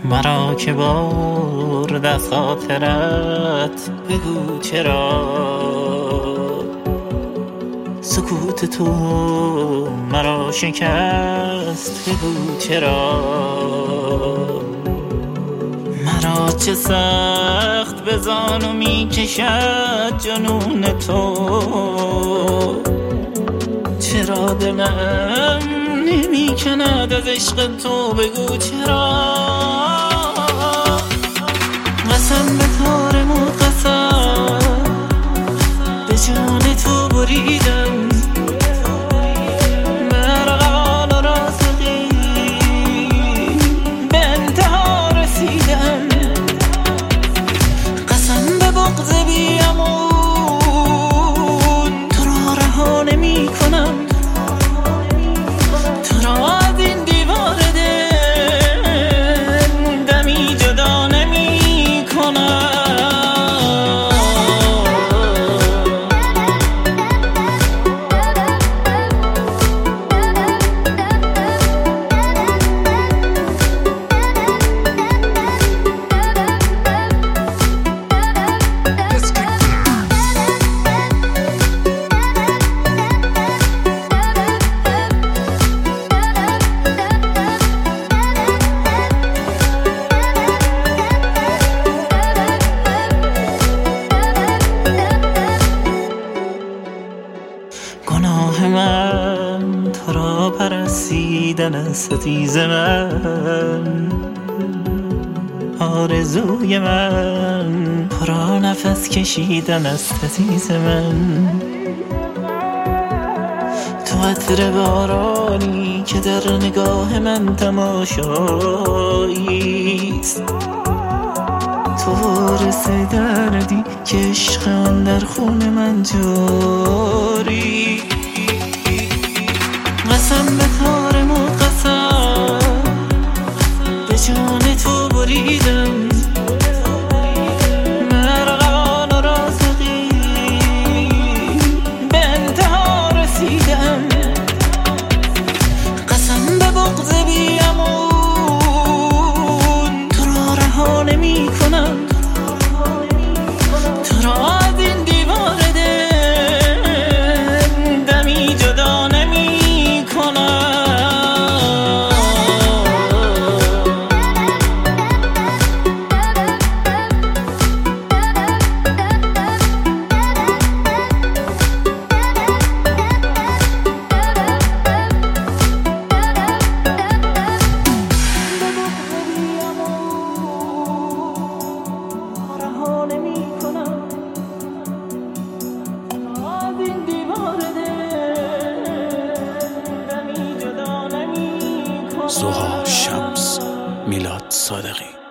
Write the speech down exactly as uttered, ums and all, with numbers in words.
مرا که برد از خاطرت بگو چرا سکوت تو مرا شکست، بگو چرا مرا چه سخت به زانو می کشد جنون تو، چرا دلم نمی کند از عشق تو، بگو چرا قسم به تارم و قسم به جان تو بریدم، مرغان و رازقی به انتها رسیدم، قسم به بغض بیامون تو را رها نمی کنم، تو را از این دیوار دل دمی جدا نمی کنم. گناه من تو را پرستیدن است عزیز من، آرزوی من پر نفس کشیدن است عزیز من، تو عطر بارانی که در نگاه من تماشاییست، تو وارث دردی که عشق آن در خون من جاری، قسم به تارم و قسم به جان تو بریدم، مرغان و رازقی به انتها رسیدم، قسم به بغض بیامون تو را رها نمی کنم، تو را از این دیوار دل دمی جدا نمی کنم. سوها شمس، میلاد صادقی.